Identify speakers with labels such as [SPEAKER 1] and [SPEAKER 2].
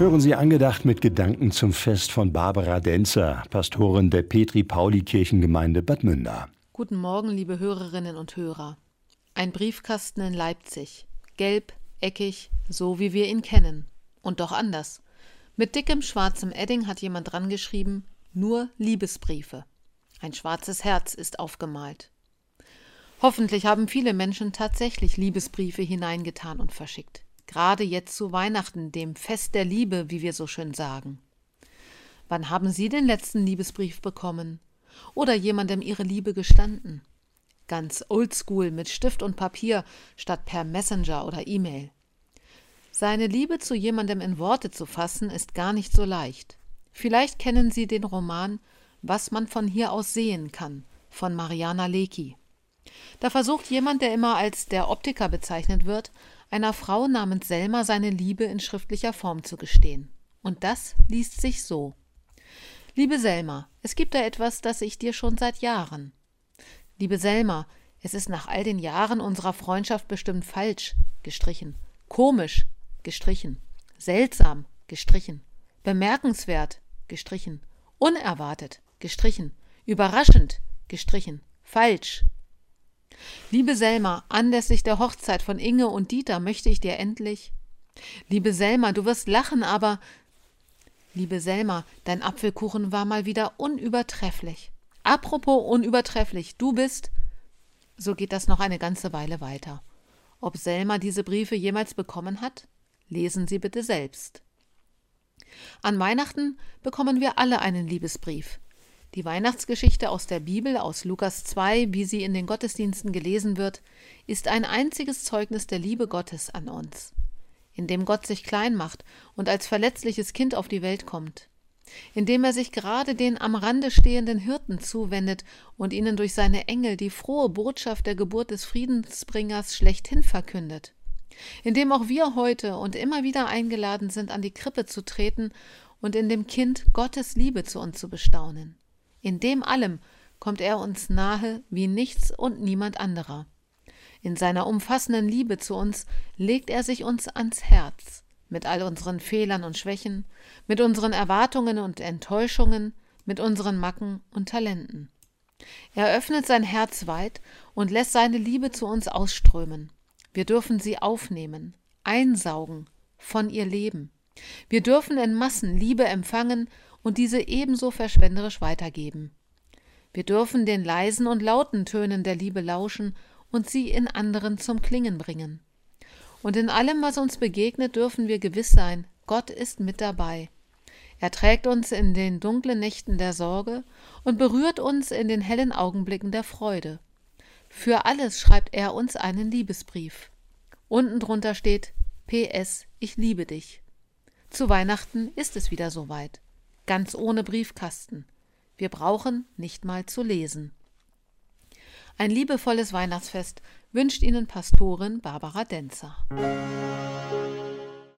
[SPEAKER 1] Hören Sie angedacht mit Gedanken zum Fest von Barbara Denzer, Pastorin der Petri-Pauli-Kirchengemeinde Bad Münder.
[SPEAKER 2] Guten Morgen, liebe Hörerinnen und Hörer. Ein Briefkasten in Leipzig. Gelb, eckig, so wie wir ihn kennen. Und doch anders. Mit dickem schwarzem Edding hat jemand dran geschrieben, nur Liebesbriefe. Ein schwarzes Herz ist aufgemalt. Hoffentlich haben viele Menschen tatsächlich Liebesbriefe hineingetan und verschickt. Gerade jetzt zu Weihnachten, dem Fest der Liebe, wie wir so schön sagen. Wann haben Sie den letzten Liebesbrief bekommen? Oder jemandem Ihre Liebe gestanden? Ganz oldschool mit Stift und Papier statt per Messenger oder E-Mail. Seine Liebe zu jemandem in Worte zu fassen, ist gar nicht so leicht. Vielleicht kennen Sie den Roman »Was man von hier aus sehen kann« von Mariana Lecki. Da versucht jemand, der immer als der Optiker bezeichnet wird, einer Frau namens Selma seine Liebe in schriftlicher Form zu gestehen. Und das liest sich so. Liebe Selma, es gibt da etwas, das ich dir schon seit Jahren. Liebe Selma, es ist nach all den Jahren unserer Freundschaft bestimmt falsch, gestrichen, komisch, gestrichen, seltsam, gestrichen, bemerkenswert, gestrichen, unerwartet, gestrichen, überraschend, gestrichen, falsch. Liebe Selma, anlässlich der Hochzeit von Inge und Dieter möchte ich dir endlich... Liebe Selma, du wirst lachen, aber... Liebe Selma, dein Apfelkuchen war mal wieder unübertrefflich. Apropos unübertrefflich, du bist... So geht das noch eine ganze Weile weiter. Ob Selma diese Briefe jemals bekommen hat? Lesen Sie bitte selbst. An Weihnachten bekommen wir alle einen Liebesbrief. Die Weihnachtsgeschichte aus der Bibel, aus Lukas 2, wie sie in den Gottesdiensten gelesen wird, ist ein einziges Zeugnis der Liebe Gottes an uns, in dem Gott sich klein macht und als verletzliches Kind auf die Welt kommt, indem er sich gerade den am Rande stehenden Hirten zuwendet und ihnen durch seine Engel die frohe Botschaft der Geburt des Friedensbringers schlechthin verkündet, indem auch wir heute und immer wieder eingeladen sind, an die Krippe zu treten und in dem Kind Gottes Liebe zu uns zu bestaunen. In dem allem kommt er uns nahe wie nichts und niemand anderer. In seiner umfassenden Liebe zu uns legt er sich uns ans Herz, mit all unseren Fehlern und Schwächen, mit unseren Erwartungen und Enttäuschungen, mit unseren Macken und Talenten. Er öffnet sein Herz weit und lässt seine Liebe zu uns ausströmen. Wir dürfen sie aufnehmen, einsaugen, von ihr leben. Wir dürfen in Massen Liebe empfangen und diese ebenso verschwenderisch weitergeben. Wir dürfen den leisen und lauten Tönen der Liebe lauschen und sie in anderen zum Klingen bringen. Und in allem, was uns begegnet, dürfen wir gewiss sein, Gott ist mit dabei. Er trägt uns in den dunklen Nächten der Sorge und berührt uns in den hellen Augenblicken der Freude. Für alles schreibt er uns einen Liebesbrief. Unten drunter steht: PS, ich liebe dich. Zu Weihnachten ist es wieder soweit. Ganz ohne Briefkasten. Wir brauchen nicht mal zu lesen. Ein liebevolles Weihnachtsfest wünscht Ihnen Pastorin Barbara Denzer.